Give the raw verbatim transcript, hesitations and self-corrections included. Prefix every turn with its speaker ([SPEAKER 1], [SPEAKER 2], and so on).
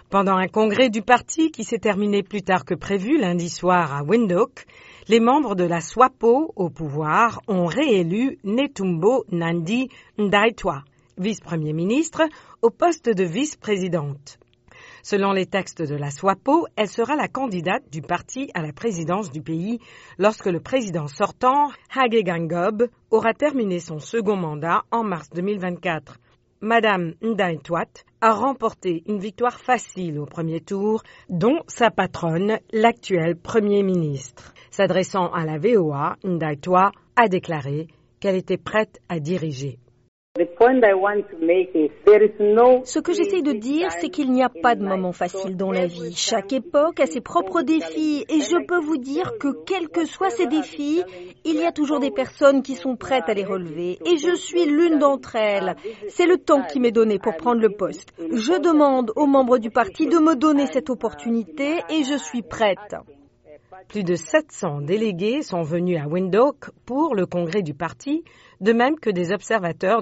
[SPEAKER 1] Pendant un congrès du parti qui s'est terminé plus tard que prévu lundi soir à Windhoek, les membres de la SWAPO au pouvoir ont réélu Netumbo Nandi Ndaitwah, vice-premier ministre, au poste de vice-présidente. Selon les textes de la SWAPO, elle sera la candidate du parti à la présidence du pays lorsque le président sortant, Hage Geingob, aura terminé son second mandat en mars deux mille vingt-quatre. Madame Ndaitwah a remporté une victoire facile au premier tour, dont sa patronne, l'actuel Premier ministre. S'adressant à la V O A, Ndaitwah a déclaré qu'elle était prête à diriger.
[SPEAKER 2] Ce que j'essaie de dire, c'est qu'il n'y a pas de moment facile dans la vie. Chaque époque a ses propres défis et je peux vous dire que quels que soient ces défis, il y a toujours des personnes qui sont prêtes à les relever et je suis l'une d'entre elles. C'est le temps qui m'est donné pour prendre le poste. Je demande aux membres du parti de me donner cette opportunité et je suis prête.
[SPEAKER 1] Plus de sept cents délégués sont venus à Windhoek pour le congrès du parti, de même que des observateurs